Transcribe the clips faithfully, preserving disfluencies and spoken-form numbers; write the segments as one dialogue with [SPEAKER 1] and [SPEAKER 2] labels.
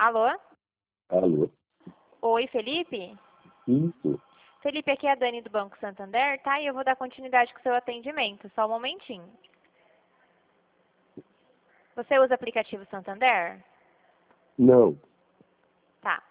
[SPEAKER 1] Alô?
[SPEAKER 2] Alô?
[SPEAKER 1] Oi, Felipe?
[SPEAKER 2] Isso.
[SPEAKER 1] Felipe, aqui é a Dani do Banco Santander, tá? E eu vou dar continuidade com o seu atendimento. Só um momentinho. Você usa o aplicativo Santander?
[SPEAKER 2] Não.
[SPEAKER 1] Tá.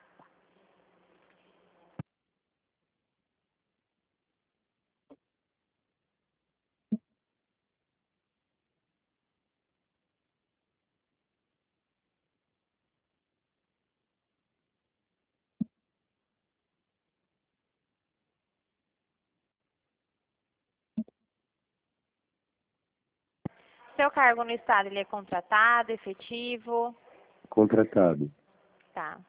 [SPEAKER 1] Seu cargo no estado, ele é contratado, efetivo?
[SPEAKER 2] Contratado.
[SPEAKER 1] Tá.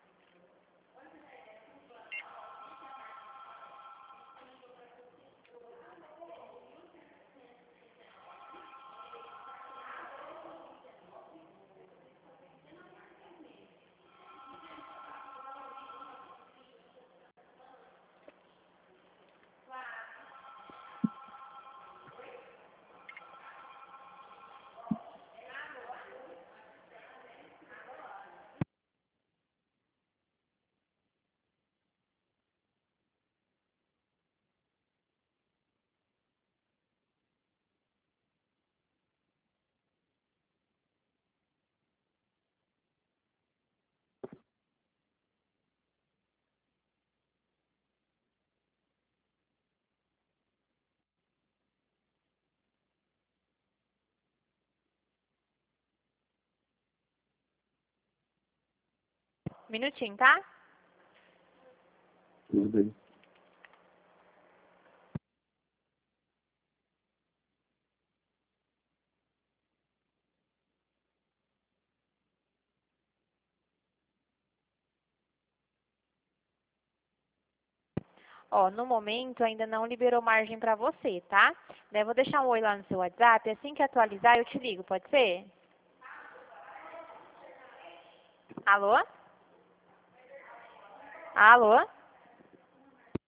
[SPEAKER 1] Minutinho, tá?
[SPEAKER 2] Tudo bem.
[SPEAKER 1] Ó, no momento ainda não liberou margem pra você, tá? Daí eu vou deixar um oi lá no seu WhatsApp. Assim que atualizar, eu te ligo, pode ser? Alô? Alô?